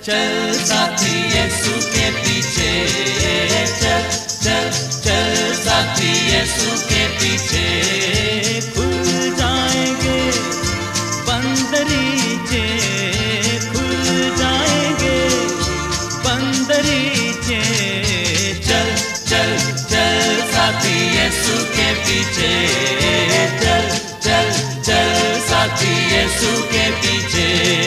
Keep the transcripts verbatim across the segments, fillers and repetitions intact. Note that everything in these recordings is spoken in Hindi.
चल साथी यीशु के पीछे, चल चल चल साथी यीशु के पीछे। खुल जाएंगे बंदरीचे, खुल जाएंगे बंदरीचे। चल चल चल साथी यीशु के पीछे, चल चल चल साथी यीशु के पीछे।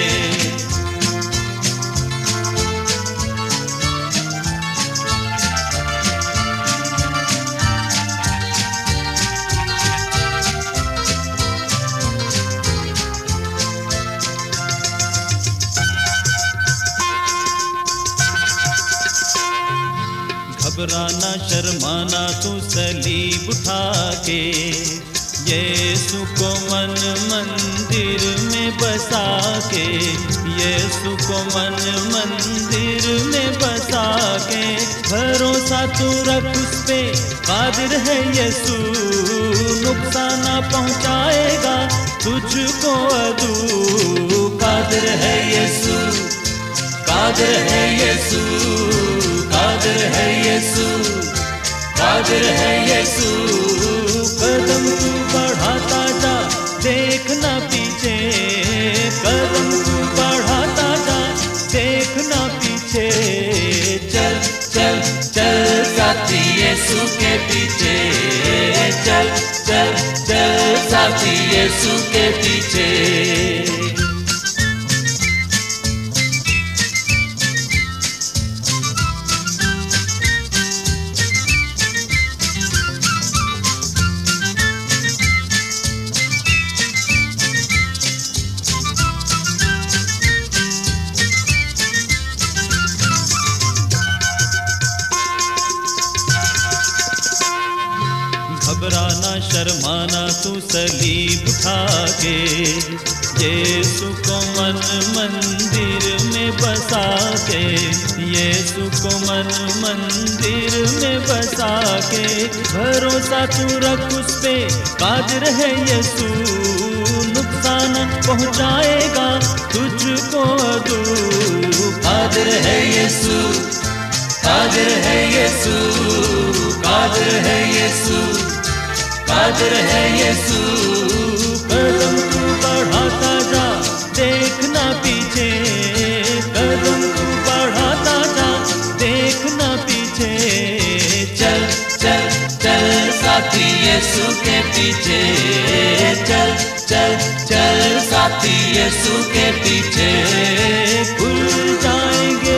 घबराना शर्माना तू सलीब उठा के, यीशु को मन मंदिर में बसा के, यीशु को मन मंदिर में बसा के। भरोसा तू रख उस पे, कादिर है यीशु, नुकसान ना पहुंचाएगा तुझको अदू। कादिर है यीशु, कादिर है यीशु, कादिर है यीशु, कादिर है यीशु। कदम तू बढ़ाता जा, देखना पीछे, कदम तू बढ़ाता जा, देखना पीछे। चल चल चल साथी यीशु के पीछे, चल चल चल साथी यीशु के पीछे। घबराना शर्माना तू सलीब उठा के, यीशु को मन मंदिर में बसा के, यीशु को मन मंदिर में बसा के। भरोसा तू रख उस पे, कादिर है यीशु, नुकसान पहुंचाएगा तुझको अदू। कादिर है यीशु, कादिर है यीशु, कादिर है यीशु, कादिर है यीशु। कदम तू बढ़ाता जा, देखना पीछे, कदम तू बढ़ाता जा, देखना पीछे। चल चल चल साथी यीशु के पीछे, चल चल चल साथी यीशु के पीछे। खुल जाएंगे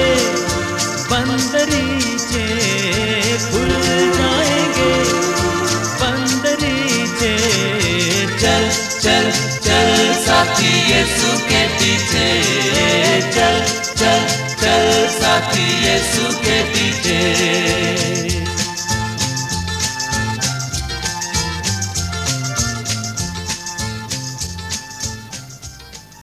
बंदरीचे, खुल जाएंगे बंदरीचे। चल चल चल साथी यीशु के पीछे, चल चल चल साथी यीशु के पीछे।